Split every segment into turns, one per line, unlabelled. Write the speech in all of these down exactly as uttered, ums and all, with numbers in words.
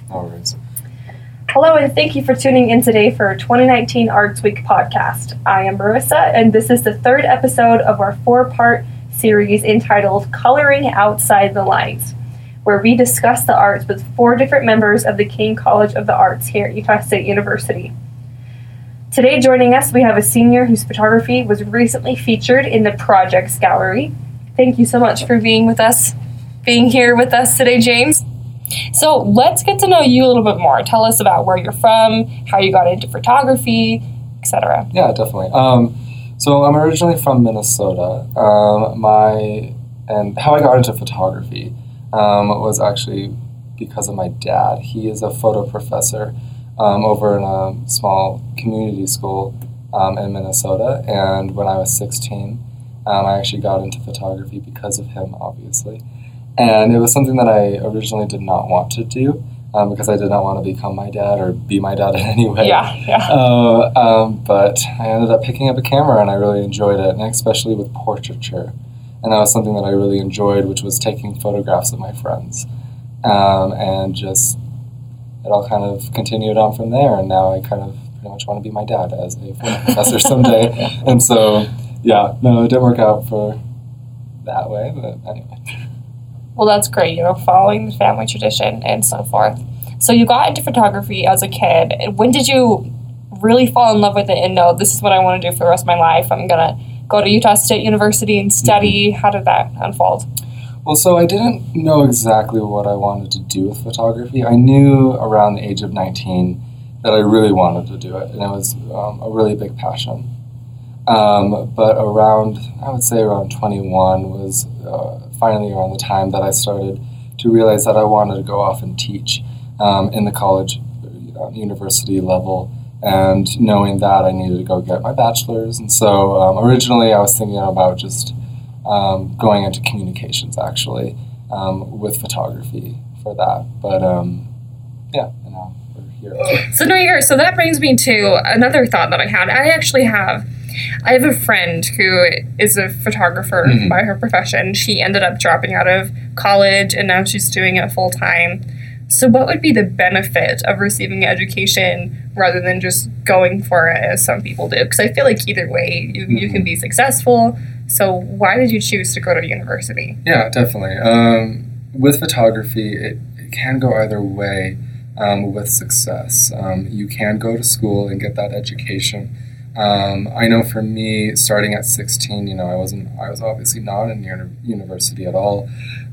No worries.
Hello, and thank you for tuning in today for our twenty nineteen Arts Week podcast. I am Marissa, and this is the third episode of our four-part series entitled Coloring Outside the Lines, where we discuss the arts with four different members of the Kane College of the Arts here at Utah State University. Today joining us, we have a senior whose photography was recently featured in the Projects Gallery. Thank you so much for being with us, being here with us today, James. So let's get to know you a little bit more. Tell us about where you're from, how you got into photography, et cetera.
Yeah, definitely. Um, so I'm originally from Minnesota. Um, my and how I got into photography um, was actually because of my dad. He is a photo professor um, over in a small community school um, in Minnesota. And when I was sixteen, um, I actually got into photography because of him, obviously. And it was something that I originally did not want to do um, because I did not want to become my dad or be my dad in any way.
Yeah, yeah.
Uh, um, but I ended up picking up a camera and I really enjoyed it, and especially with portraiture. And that was something that I really enjoyed, which was taking photographs of my friends. Um, and just, it all kind of continued on from there, and now I kind of pretty much want to be my dad as a photo professor someday. And so, yeah, no, it didn't work out for that way, but anyway.
Well, that's great, you know, following the family tradition and so forth. So you got into photography as a kid. When did you really fall in love with it and know this is what I want to do for the rest of my life? I'm going to go to Utah State University and study. Mm-hmm. How did that unfold?
Well, so I didn't know exactly what I wanted to do with photography. I knew around the age of nineteen that I really wanted to do it, and it was um, a really big passion. Um, but around, I would say around twenty-one was uh, finally around the time that I started to realize that I wanted to go off and teach um, in the college, uh, university level, and knowing that I needed to go get my bachelor's. And so um, originally I was thinking about just um, going into communications, actually, um, with photography for that. But um, yeah, you know, we're here.
So no, you're, so that brings me to another thought that I had. I actually have I have a friend who is a photographer mm-hmm. by her profession. She ended up dropping out of college, and now she's doing it full time. So what would be the benefit of receiving education rather than just going for it as some people do? Because I feel like either way, you, mm-hmm. you can be successful. So why did you choose to go to university?
Yeah, definitely. Um, with photography, it, it can go either way um, with success. Um, you can go to school and get that education. Um, I know for me, starting at sixteen, you know, I wasn't, I was obviously not in uni- university at all,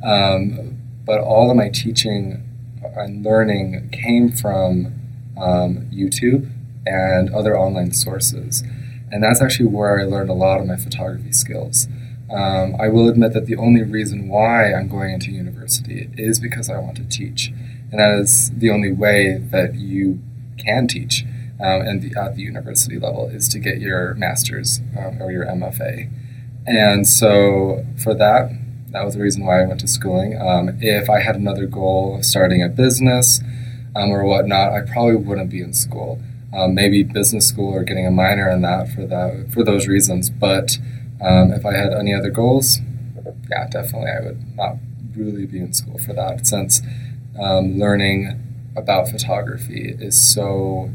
um, but all of my teaching and learning came from um, YouTube and other online sources, and that's actually where I learned a lot of my photography skills. Um, I will admit that the only reason why I'm going into university is because I want to teach, and that is the only way that you can teach. Um, and the, at the university level is to get your master's um, or your M F A. And so for that, that was the reason why I went to schooling. Um, if I had another goal of starting a business um, or whatnot, I probably wouldn't be in school. Um, maybe business school or getting a minor in that for that for those reasons. But um, if I had any other goals, yeah, definitely I would not really be in school for that, since um, learning about photography is so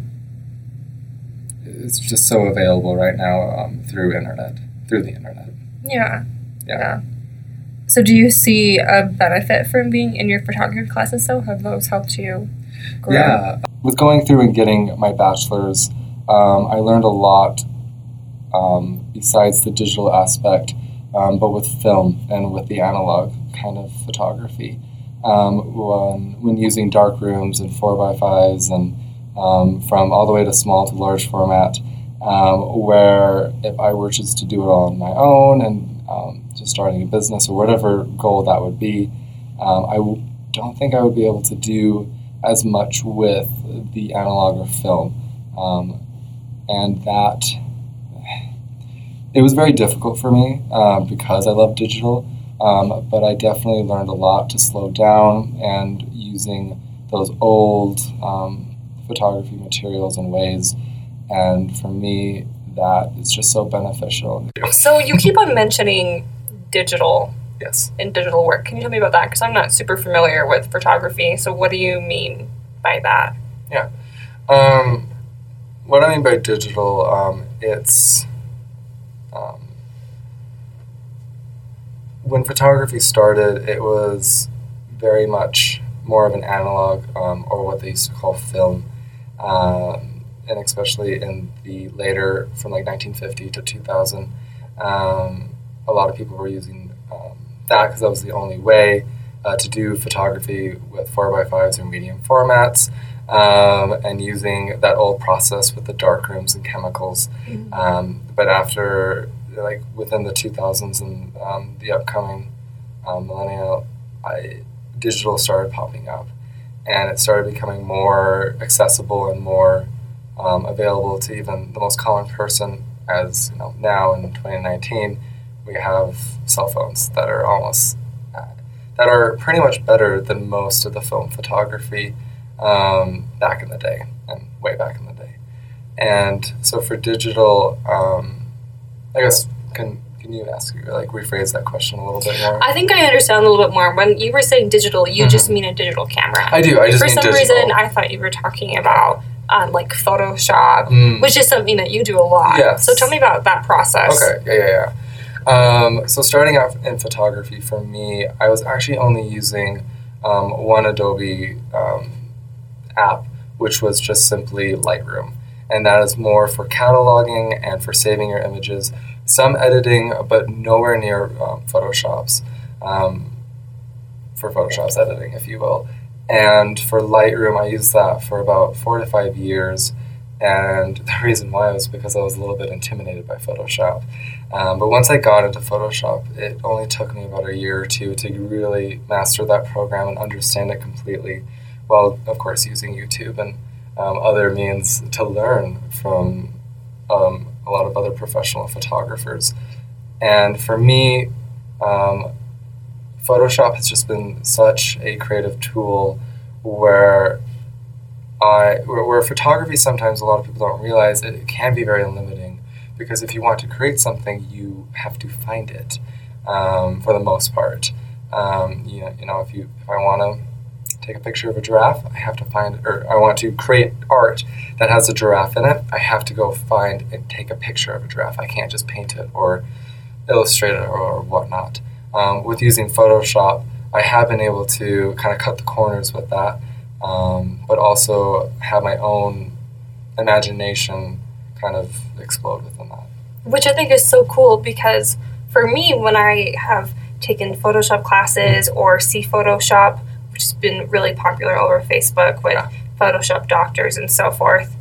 it's just so available right now um, through internet, through the internet.
Yeah.
yeah.
Yeah. So do you see a benefit from being in your photography classes, though? Have those helped you grow?
Yeah. With going through and getting my bachelor's, um, I learned a lot um, besides the digital aspect, um, but with film and with the analog kind of photography. Um, when, when using dark rooms and four by fives and Um, from all the way to small to large format, um, where if I were just to do it all on my own and um, just starting a business or whatever goal that would be, um, I w- don't think I would be able to do as much with the analog or film. Um, and that, it was very difficult for me uh, because I love digital, um, but I definitely learned a lot to slow down and using those old um, photography materials and ways, and for me that is just so beneficial.
So you keep on mentioning digital
yes
and digital work. Can you tell me about that? Because I'm not super familiar with photography, so what do you mean by that?
Yeah. Um, what I mean by digital, um, it's um, when photography started, it was very much more of an analog, um, or what they used to call film, um, and especially in the later, from like nineteen fifty to two thousand, um, a lot of people were using um, that because that was the only way uh, to do photography with four by fives or medium formats, um, and using that old process with the dark rooms and chemicals. Mm-hmm. Um, but after, like within the two thousands and um, the upcoming um, millennial, I, digital started popping up, and it started becoming more accessible and more um, available to even the most common person. As you know, now in twenty nineteen, we have cell phones that are almost uh, that are pretty much better than most of the film photography um, back in the day and way back in the day. And so for digital, um, I guess can. Can you ask, like, rephrase that question a little bit more?
I think I understand a little bit more. When you were saying digital, you mm-hmm. just mean a digital camera.
I do. I just
For
mean
some
digital.
reason, I thought you were talking about um, like Photoshop,
mm.
which is something that you do a lot.
Yes.
So tell me about that process.
Okay. Yeah, yeah, yeah. Um, so starting out in photography for me, I was actually only using um, one Adobe um, app, which was just simply Lightroom. And that is more for cataloging and for saving your images. Some editing, but nowhere near um, Photoshop's, um, for Photoshop's editing, if you will. And for Lightroom, I used that for about four to five years. And the reason why was because I was a little bit intimidated by Photoshop. Um, but once I got into Photoshop, it only took me about a year or two to really master that program and understand it completely, while, of course, using YouTube and um, other means to learn from um, a lot of other professional photographers. And for me, um, Photoshop has just been such a creative tool where I, where, where photography sometimes a lot of people don't realize it, it can be very limiting, because if you want to create something, you have to find it um, for the most part. Um, you know, you know, if you if I want to take a picture of a giraffe, I have to find, or I want to create art that has a giraffe in it, I have to go find and take a picture of a giraffe. I can't just paint it or illustrate it or, or whatnot. Um, with using Photoshop, I have been able to kind of cut the corners with that, um, but also have my own imagination kind of explode within that.
Which I think is so cool, because for me, when I have taken Photoshop classes mm-hmm. or see Photoshop, which has been really popular over Facebook with yeah. Photoshop doctors and so forth.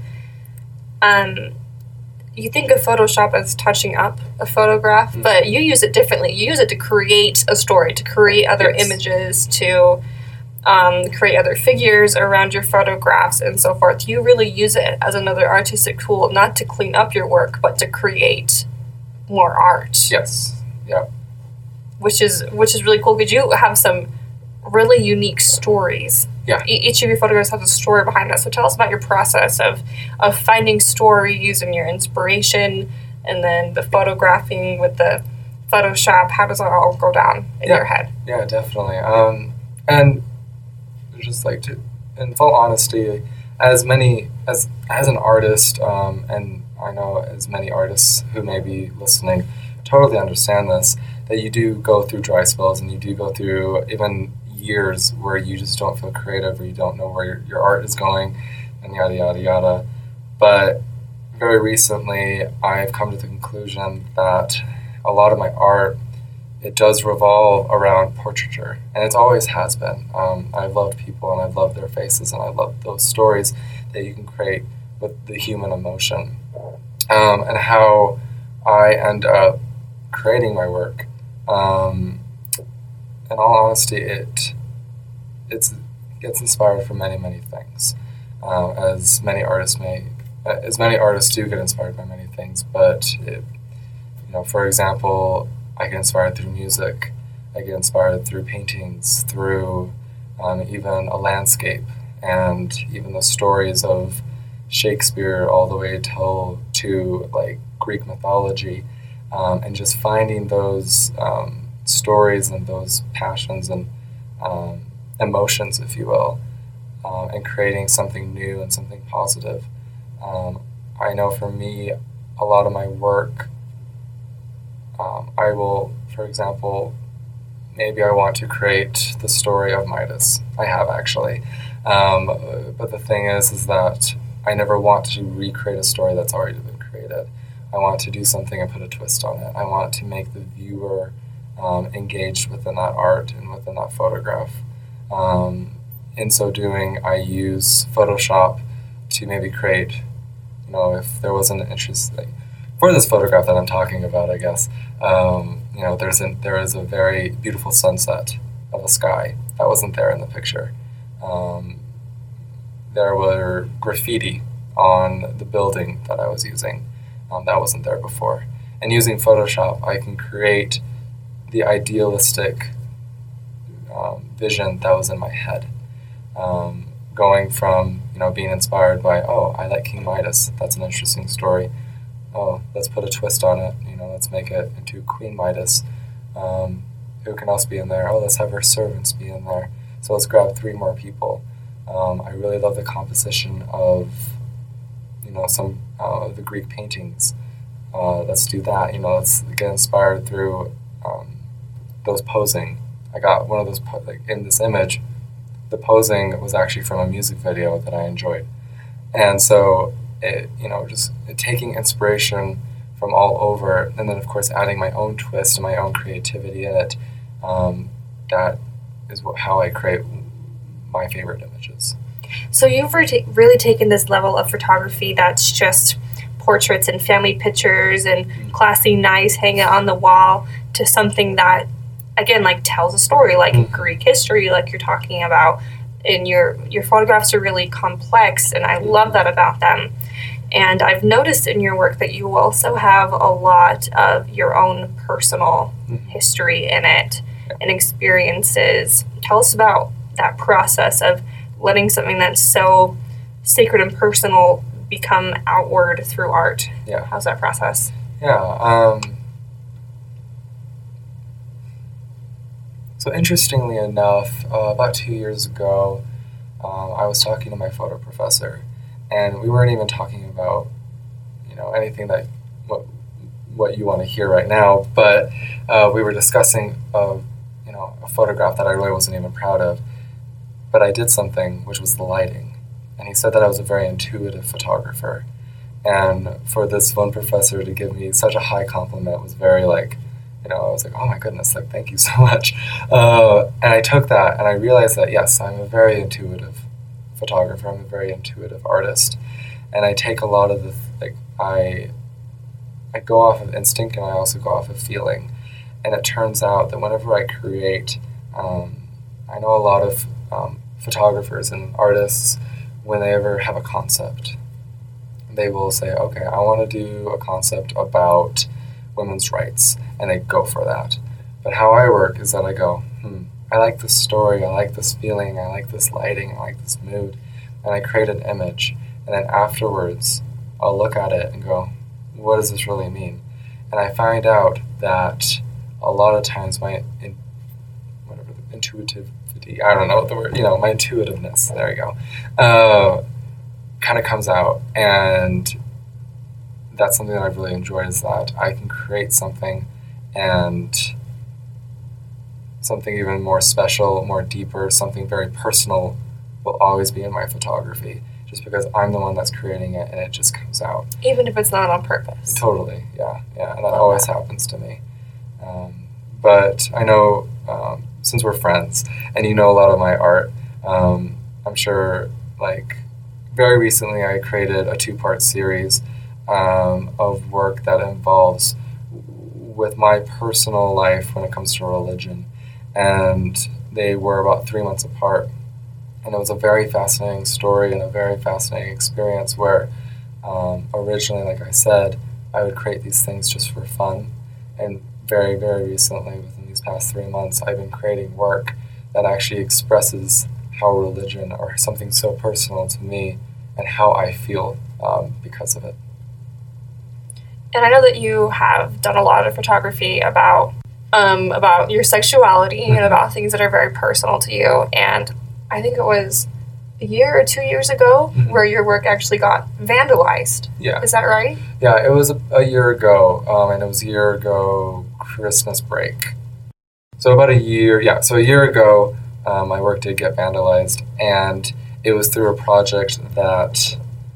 Um, you think of Photoshop as touching up a photograph, mm-hmm. but you use it differently. You use it to create a story, to create other yes. images, to um, create other figures around your photographs and so forth. You really use it as another artistic tool, not to clean up your work, but to create more art.
Yes. Yeah.
Which is which is really cool, because you have some really unique stories.
Yeah.
E- each of your photographs has a story behind that. So tell us about your process of, of finding stories and your inspiration, and then the photographing with the Photoshop. How does that all go down in
yeah.
your head?
Yeah, definitely. Um, and just like to, in full honesty, as many as as an artist, um, and I know as many artists who may be listening totally understand this, that you do go through dry spells, and you do go through even years where you just don't feel creative, or you don't know where your, your art is going, and yada yada yada. But very recently, I've come to the conclusion that a lot of my art, it does revolve around portraiture, and it always has been. Um, I've loved people, and I've loved their faces, and I love those stories that you can create with the human emotion, um, and how I end up creating my work. Um, in all honesty, it it's gets inspired from many, many things, uh, as many artists may, as many artists do get inspired by many things. But it, you know, for example, I get inspired through music. I get inspired through paintings, through um, even a landscape, and even the stories of Shakespeare all the way till to like Greek mythology, um, and just finding those um, stories and those passions and um, emotions, if you will, um, and creating something new and something positive. Um, I know for me, a lot of my work, um, I will, for example, maybe I want to create the story of Midas. I have actually. Um, but the thing is, is that I never want to recreate a story that's already been created. I want to do something and put a twist on it. I want to make the viewer um, engaged within that art and within that photograph. Um, in so doing, I use Photoshop to maybe create, you know, if there wasn't an interest, like, for this photograph that I'm talking about, I guess, um, you know, there's an, there is a very beautiful sunset of a sky that wasn't there in the picture. Um, there were graffiti on the building that I was using um, that wasn't there before. And using Photoshop, I can create the idealistic um, vision that was in my head. Um, going from, you know, being inspired by, oh, I like King Midas, that's an interesting story. Oh, let's put a twist on it, you know, let's make it into Queen Midas. Um, who can else be in there? Oh, let's have her servants be in there. So let's grab three more people. Um, I really love the composition of, you know, some uh, of the Greek paintings. Uh, let's do that, you know, let's get inspired through um, those posing. I got one of those, po- like in this image, the posing was actually from a music video that I enjoyed. And so, it, you know, just taking inspiration from all over, and then of course adding my own twist and my own creativity in it, um, that is what, how I create my favorite images.
So you've re- really taken this level of photography that's just portraits and family pictures and mm-hmm. classy, nice, hang it on the wall, to something that, again, like tells a story, like mm-hmm. Greek history, like you're talking about. And your your photographs are really complex, and I love that about them. And I've noticed in your work that you also have a lot of your own personal mm-hmm. history in it yeah. and experiences. Tell us about that process of letting something that's so sacred and personal become outward through art.
Yeah.
How's that process?
Yeah. Um, so interestingly enough, uh, about two years ago, um, I was talking to my photo professor, and we weren't even talking about, you know, anything that what what you want to hear right now, but uh, we were discussing a, you know, a photograph that I really wasn't even proud of, but I did something, which was the lighting. And he said that I was a very intuitive photographer. And for this one professor to give me such a high compliment was very like, you know, I was like, oh my goodness, like, thank you so much. Uh, and I took that and I realized that, yes, I'm a very intuitive photographer. I'm a very intuitive artist. And I take a lot of the, like, I, I go off of instinct, and I also go off of feeling. And it turns out that whenever I create, um, I know a lot of um, photographers and artists, when they ever have a concept, they will say, okay, I want to do a concept about women's rights, and they go for that. But how I work is that I go, hmm, I like this story, I like this feeling, I like this lighting, I like this mood, and I create an image, and then afterwards, I'll look at it and go, what does this really mean? And I find out that a lot of times my in, whatever the intuitive I don't know what the word, you know, my intuitiveness, there you go, uh, kind of comes out. And that's something that I've really enjoyed, is that I can create something, and something even more special, more deeper, something very personal will always be in my photography, just because I'm the one that's creating it and it just comes out.
Even if it's not on purpose.
Totally, yeah, yeah, and that always happens to me. Um, but I know, um, since we're friends and you know a lot of my art, um, I'm sure, like, very recently I created a two-part series um, of work that involves with my personal life when it comes to religion, and they were about three months apart, and it was a very fascinating story and a very fascinating experience where um, originally, like I said, I would create these things just for fun, and very, very recently, within these past three months, I've been creating work that actually expresses how religion, or something so personal to me, and how I feel um, because of it.
And I know that you have done a lot of photography about um, about your sexuality mm-hmm. and about things that are very personal to you. And I think it was a year or two years ago
Mm-hmm.
where your work actually got vandalized.
Yeah.
Is that right?
Yeah, it was a, a year ago, um, and it was a year ago Christmas break. So about a year, yeah, so a year ago, um, my work did get vandalized, and it was through a project that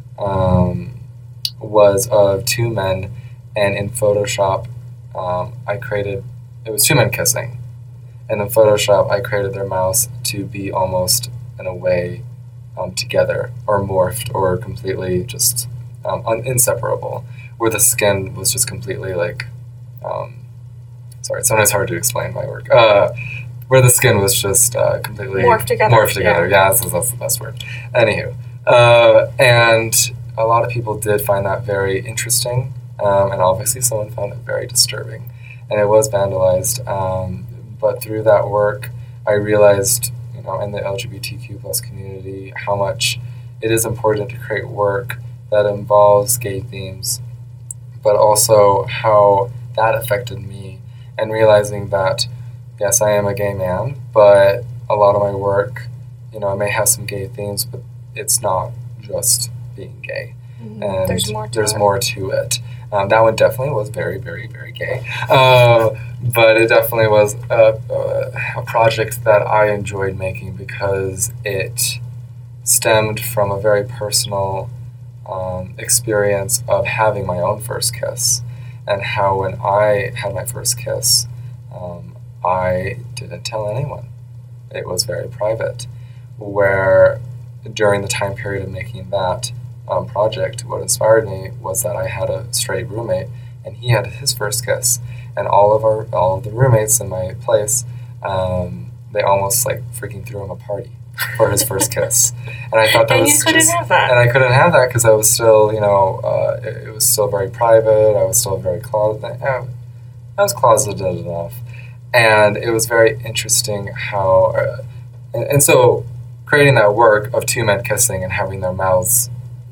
um, was of two men, and in Photoshop, um, I created, it was two men kissing, and in Photoshop, I created their mouths to be almost, in a way, um, together, or morphed, or completely just um, un- inseparable, where the skin was just completely like, um, sorry, it's sometimes hard to explain my work, uh, where the skin was just uh, completely
Morphed together.
Morphed together, yeah, yeah that's, that's the best word. Anywho, uh, and a lot of people did find that very interesting, um, and obviously someone found it very disturbing, and it was vandalized. Um, but through that work, I realized, you know, in the L G B T Q plus community, how much it is important to create work that involves gay themes, but also how that affected me, and realizing that, yes, I am a gay man, but a lot of my work, you know, it may have some gay themes, but it's not just being gay.
Mm-hmm.
And
There's more to
there's
it.
more to it. Um, that one definitely was very, very, very gay. Uh, but it definitely was a, a, a project that I enjoyed making because it stemmed from a very personal um, experience of having my own first kiss, and how when I had my first kiss, um, I didn't tell anyone. It was very private, where during the time period of making that um, project, what inspired me was that I had a straight roommate, and he had his first kiss, and all of our all of the roommates in my place, um, they almost like freaking threw him a party for his first kiss, and I thought that
and
was
you couldn't
just,
have that.
and I couldn't have that because I was still, you know, uh, it, it was still very private. I was still very closeted. I was closeted enough, and it was very interesting how, uh, and, and so creating that work of two men kissing and having their mouths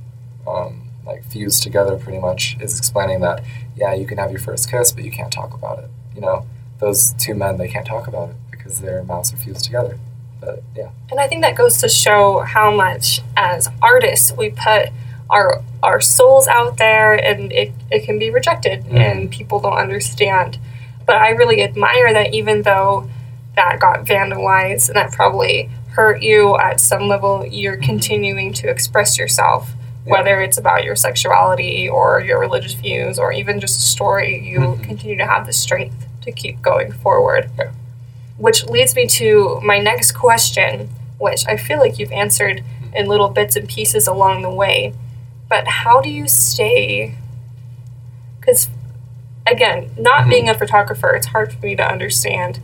um, like fused together pretty much is explaining that, yeah, you can have your first kiss, but you can't talk about it. You know, those two men, they can't talk about it because their mouths are fused together. But yeah.
And I think that goes to show how much as artists we put our our souls out there, and it, it can be rejected, mm-hmm. and people don't understand. But I really admire that even though that got vandalized and that probably hurt you at some level, you're mm-hmm. continuing to express yourself. Yeah. Whether it's about your sexuality or your religious views or even just a story, you mm-hmm. continue to have the strength to keep going forward.
Yeah.
Which leads me to my next question, which I feel like you've answered in little bits and pieces along the way. But how do you stay... Because, again, not mm-hmm. being a photographer, it's hard for me to understand.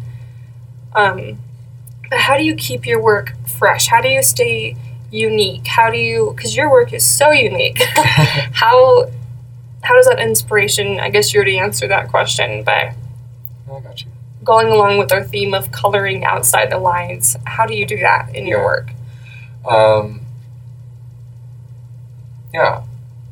Um, but how do you keep your work fresh? How do you stay unique? How do you... Because your work is so unique. how how does that inspiration... I guess you already answered that question, but...
I got you.
Going along with our theme of coloring outside the lines, how do you do that in your
yeah.
work?
Um, yeah.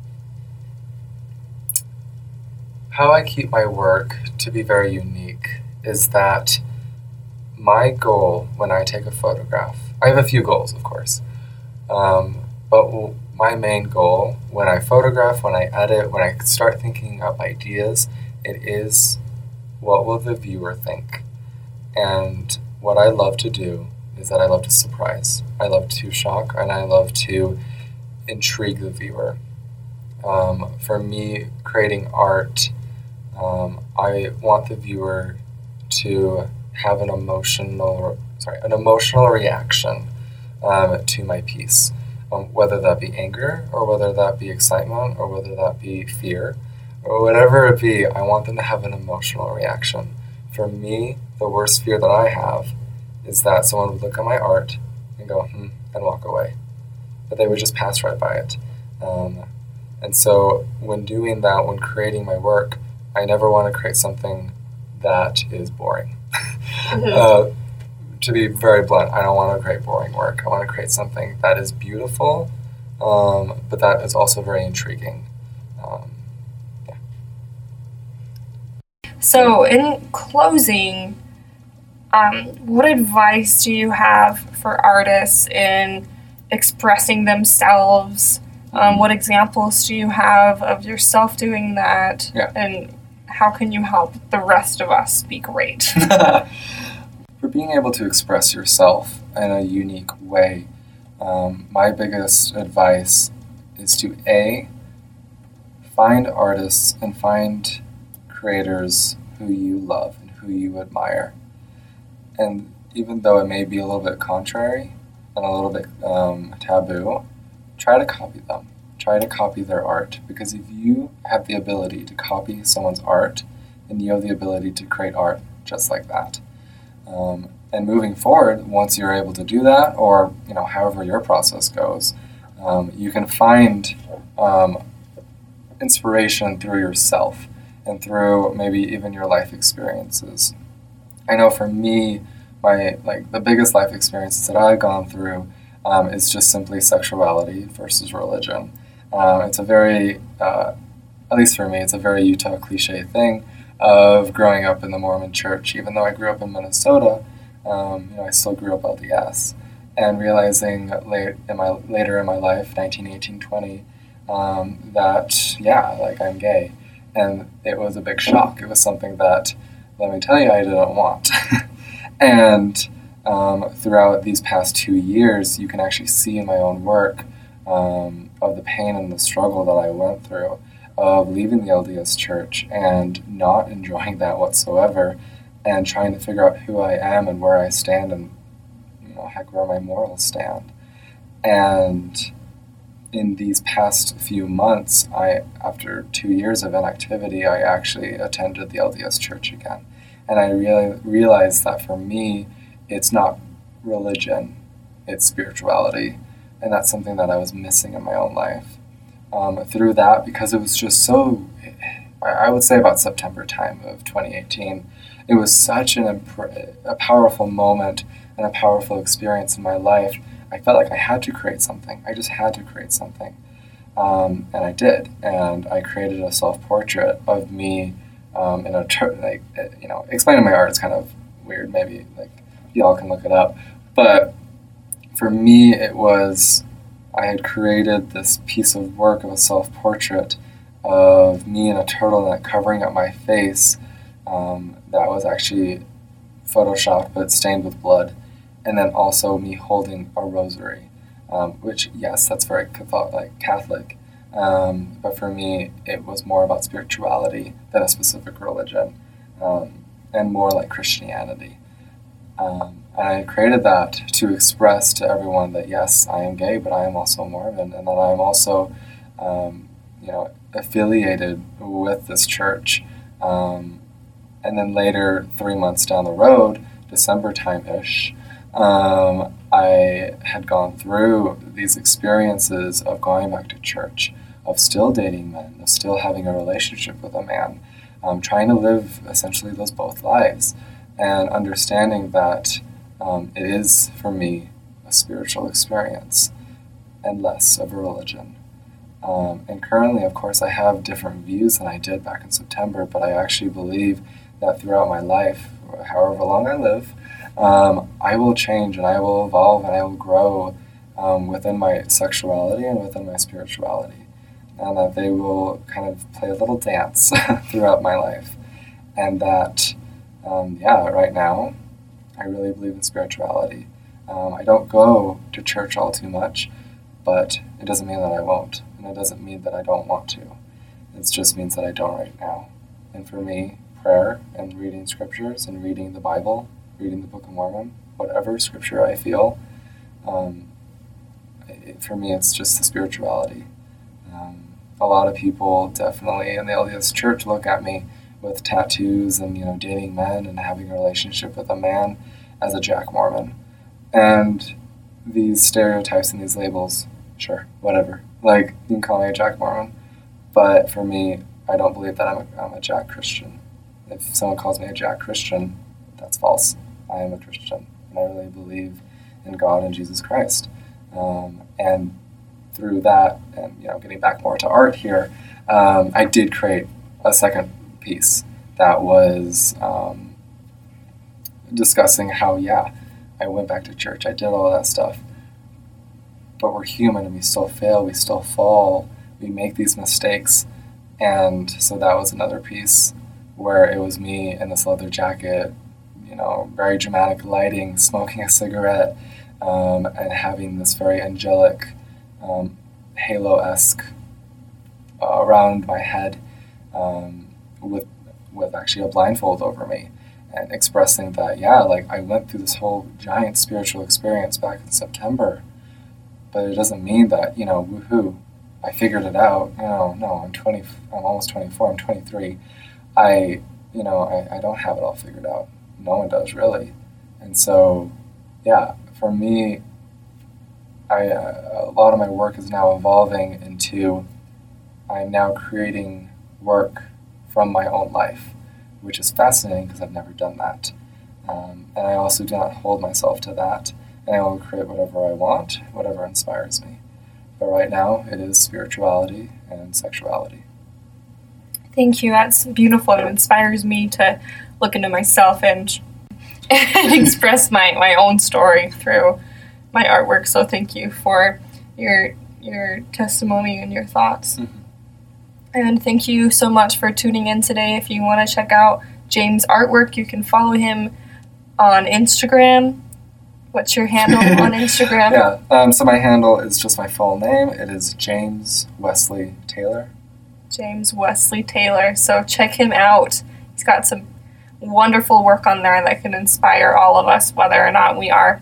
How I keep my work to be very unique is that my goal when I take a photograph, I have a few goals, of course, um, but w- my main goal when I photograph, when I edit, when I start thinking up ideas, it is, what will the viewer think? And what I love to do is that I love to surprise. I love to shock, and I love to intrigue the viewer. Um, for me, creating art, um, I want the viewer to have an emotional, sorry, an emotional reaction um, to my piece, um, whether that be anger, or whether that be excitement, or whether that be fear, or whatever it be. I want them to have an emotional reaction. For me, the worst fear that I have is that someone would look at my art and go, hmm, and walk away. But they would just pass right by it. Um, and so when doing that, when creating my work, I never want to create something that is boring. Mm-hmm. uh, to be very blunt, I don't want to create boring work. I want to create something that is beautiful, um, but that is also very intriguing. Um,
So, in closing, um, what advice do you have for artists in expressing themselves. Um, what examples do you have of yourself doing that?
Yeah.
And how can you help the rest of us be great?
For being able to express yourself in a unique way, um, my biggest advice is to A, find artists and find creators who you love and who you admire. And even though it may be a little bit contrary and a little bit um, taboo, try to copy them. Try to copy their art, because if you have the ability to copy someone's art, then you have the ability to create art just like that. Um, and moving forward, once you're able to do that, or you know, however your process goes, um, you can find um, inspiration through yourself and through maybe even your life experiences. I know for me, my like the biggest life experiences that I've gone through um, is just simply sexuality versus religion. Um, it's a very, uh, at least for me, it's a very Utah cliche thing of growing up in the Mormon church. Even though I grew up in Minnesota, um, you know, I still grew up L D S, and realizing late in my later in my life, nineteen, eighteen, twenty, um, that yeah, like I'm gay, and it was a big shock. It was something that, let me tell you, I didn't want, and um, throughout these past two years, you can actually see in my own work um, of the pain and the struggle that I went through of leaving the L D S church and not enjoying that whatsoever, and trying to figure out who I am and where I stand, and you know, heck, where my morals stand. And in these past few months, I, after two years of inactivity, I actually attended the L D S church again, and I really realized that for me, it's not religion, it's spirituality, and that's something that I was missing in my own life. Um, through that, because it was just so, I would say about September time of twenty eighteen, it was such an impre- a powerful moment and a powerful experience in my life. I felt like I had to create something. I just had to create something. Um, and I did. And I created a self-portrait of me um, in a, ter- like, you know, explaining my art is kind of weird. Maybe, like, y'all can look it up. But for me, it was, I had created this piece of work of a self-portrait of me in a turtleneck covering up my face um, that was actually photoshopped but stained with blood, and then also me holding a rosary, um, which, yes, that's very Catholic, like Catholic, um, but for me it was more about spirituality than a specific religion, um, and more like Christianity. Um, and I created that to express to everyone that yes, I am gay, but I am also Mormon, and that I am also, um, you know, affiliated with this church. Um, and then later, three months down the road, December time-ish, um, I had gone through these experiences of going back to church, of still dating men, of still having a relationship with a man, um, trying to live essentially those both lives, and understanding that um, it is, for me, a spiritual experience and less of a religion. Um, and currently, of course, I have different views than I did back in September, but I actually believe that throughout my life, however long I live, um, I will change and I will evolve and I will grow um, within my sexuality and within my spirituality, and that they will kind of play a little dance throughout my life. And that, um, yeah, right now, I really believe in spirituality. Um, I don't go to church all too much, but it doesn't mean that I won't, and it doesn't mean that I don't want to. It just means that I don't right now. And for me, prayer and reading scriptures and reading the Bible, reading the Book of Mormon, whatever scripture I feel, um, it, for me, it's just the spirituality. Um, a lot of people definitely in the L D S church look at me with tattoos and, you know, dating men and having a relationship with a man as a Jack Mormon. And these stereotypes and these labels, sure, whatever. Like, you can call me a Jack Mormon, but for me, I don't believe that I'm a, I'm a Jack Christian. If someone calls me a Jack Christian, that's false. I am a Christian, and I really believe in God and Jesus Christ. Um, and through that, and you know, getting back more to art here, um, I did create a second piece that was um, discussing how, yeah, I went back to church, I did all that stuff, but we're human and we still fail, we still fall, we make these mistakes. And so that was another piece where it was me in this leather jacket, you know, very dramatic lighting, smoking a cigarette, um, and having this very angelic, um, halo-esque uh, around my head, um, with with actually a blindfold over me, and expressing that, yeah, like I went through this whole giant spiritual experience back in September, but it doesn't mean that, you know, woohoo, I figured it out. No, no, I'm twenty, I'm almost twenty-four, I'm twenty-three. I, you know, I, I don't have it all figured out. No one does, really. And so, yeah, for me, I, uh, a lot of my work is now evolving into, I'm now creating work from my own life, which is fascinating because I've never done that. Um, and I also do not hold myself to that. And I will create whatever I want, whatever inspires me. But right now, it is spirituality and sexuality.
Thank you. That's beautiful. It inspires me to look into myself and, and express my, my own story through my artwork. So thank you for your your testimony and your thoughts. Mm-hmm. And thank you so much for tuning in today. If you want to check out James' artwork, you can follow him on Instagram. What's your handle on Instagram?
Yeah, um, so my handle is just my full name. It is James Wesley Taylor.
James Wesley Taylor. So check him out. He's got some wonderful work on there that can inspire all of us, whether or not we are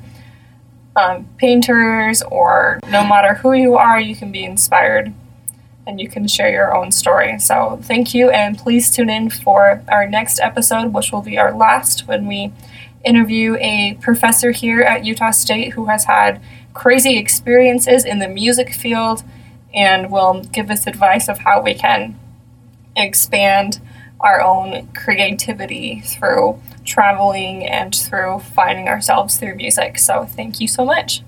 um, painters or no matter who you are, you can be inspired and you can share your own story. So thank you, and please tune in for our next episode, which will be our last, when we interview a professor here at Utah State who has had crazy experiences in the music field and will give us advice of how we can expand our own creativity through traveling and through finding ourselves through music. So thank you so much.